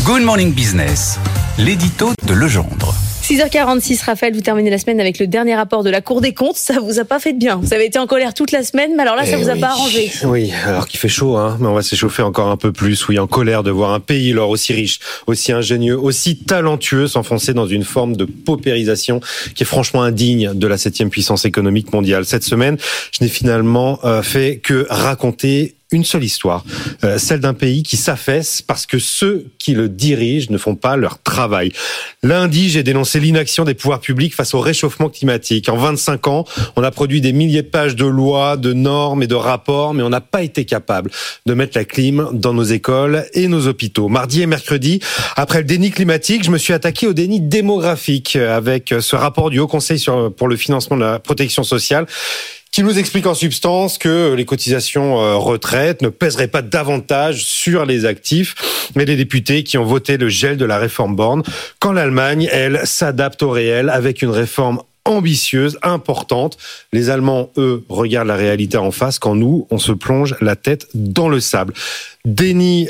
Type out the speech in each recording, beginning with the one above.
Good Morning Business, l'édito de Legendre. 6h46, Raphaël, vous terminez la semaine avec le dernier rapport de la Cour des comptes. Ça vous a pas fait de bien. Vous avez été en colère toute la semaine, mais alors là, ça vous a pas arrangé. Oui, alors qu'il fait chaud, mais on va s'échauffer encore un peu plus. Oui, en colère de voir un pays, alors aussi riche, aussi ingénieux, aussi talentueux s'enfoncer dans une forme de paupérisation qui est franchement indigne de la 7e puissance économique mondiale. Cette semaine, je n'ai finalement fait que raconter une seule histoire, celle d'un pays qui s'affaisse parce que ceux qui le dirigent ne font pas leur travail. Lundi, j'ai dénoncé l'inaction des pouvoirs publics face au réchauffement climatique. En 25 ans, on a produit des milliers de pages de lois, de normes et de rapports, mais on n'a pas été capable de mettre la clim dans nos écoles et nos hôpitaux. Mardi et mercredi, après le déni climatique, je me suis attaqué au déni démographique avec ce rapport du Haut Conseil pour le financement de la protection sociale qui nous explique en substance que les cotisations retraite ne pèseraient pas davantage sur les actifs, mais les députés qui ont voté le gel de la réforme Borne, quand l'Allemagne, elle, s'adapte au réel avec une réforme ambitieuse, importante. Les Allemands, eux, regardent la réalité en face, quand nous, on se plonge la tête dans le sable. Déni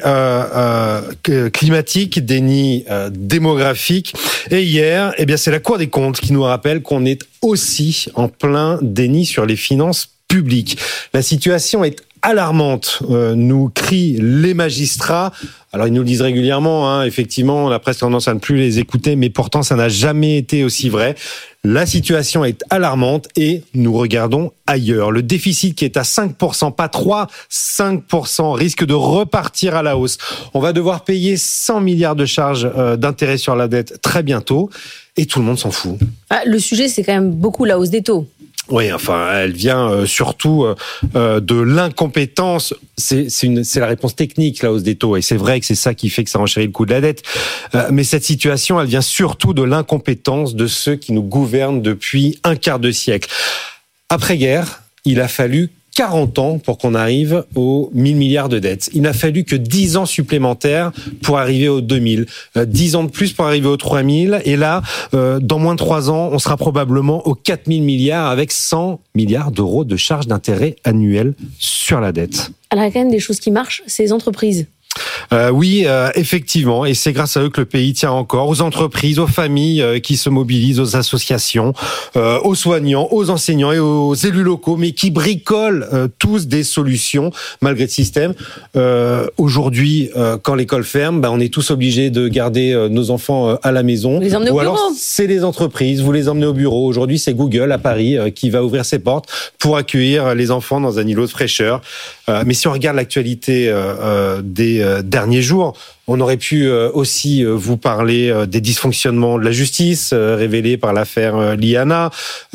climatique, déni démographique. Et hier, c'est la Cour des comptes qui nous rappelle qu'on est aussi en plein déni sur les finances publiques. La situation est alarmante, nous crient les magistrats. Alors ils nous le disent régulièrement, effectivement, on a presque tendance à ne plus les écouter, mais pourtant ça n'a jamais été aussi vrai. La situation est alarmante et nous regardons ailleurs. Le déficit qui est à 5%, pas 3, 5%, risque de repartir à la hausse. On va devoir payer 100 milliards de charges d'intérêt sur la dette très bientôt et tout le monde s'en fout. Le sujet, c'est quand même beaucoup la hausse des taux. Oui, elle vient surtout de l'incompétence. C'est la réponse technique, la hausse des taux, et c'est vrai que c'est ça qui fait que ça renchérit le coût de la dette. Mais cette situation, elle vient surtout de l'incompétence de ceux qui nous gouvernent depuis un quart de siècle. Après-guerre, il a fallu 40 ans pour qu'on arrive aux 1000 milliards de dettes. Il n'a fallu que 10 ans supplémentaires pour arriver aux 2000. 10 ans de plus pour arriver aux 3000. Et là, dans moins de 3 ans, on sera probablement aux 4000 milliards avec 100 milliards d'euros de charges d'intérêt annuelles sur la dette. Alors, il y a quand même des choses qui marchent, c'est les entreprises. Oui, effectivement, et c'est grâce à eux que le pays tient encore, aux entreprises, aux familles qui se mobilisent, aux associations, aux soignants, aux enseignants et aux élus locaux, mais qui bricolent tous des solutions malgré le système. Aujourd'hui, quand l'école ferme, on est tous obligés de garder nos enfants à la maison. Les emmener au bureau. Alors, c'est les entreprises, vous les emmenez au bureau. Aujourd'hui, c'est Google à Paris qui va ouvrir ses portes pour accueillir les enfants dans un îlot de fraîcheur. Mais si on regarde l'actualité des derniers jours, on aurait pu aussi vous parler des dysfonctionnements de la justice révélés par l'affaire Liana,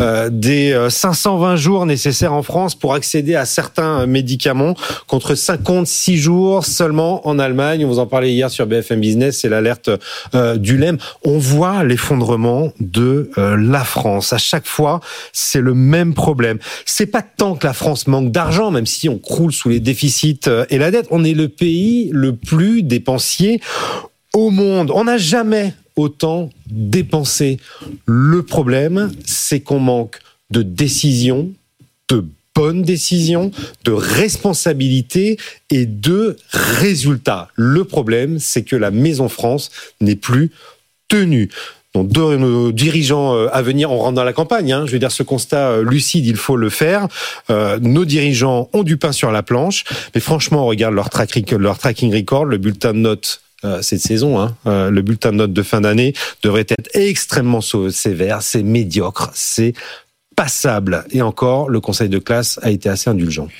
des 520 jours nécessaires en France pour accéder à certains médicaments contre 56 jours seulement en Allemagne. On vous en parlait hier sur BFM Business, c'est l'alerte du LEM. On voit l'effondrement de la France. À chaque fois, c'est le même problème. C'est pas tant que la France manque d'argent, même si on croule sous les déficits et la dette. On est le pays le plus dépensier au monde. On n'a jamais autant dépensé. Le problème, c'est qu'on manque de décision, de bonnes décisions, de responsabilité et de résultats. Le problème, c'est que la Maison France n'est plus tenue. Donc, de nos dirigeants à venir, on rentre dans la campagne. Je veux dire, ce constat lucide, il faut le faire. Nos dirigeants ont du pain sur la planche, mais franchement, on regarde leur tracking record, le bulletin de notes cette saison. Le bulletin de notes de fin d'année devrait être extrêmement sévère, c'est médiocre, c'est passable. Et encore, le conseil de classe a été assez indulgent.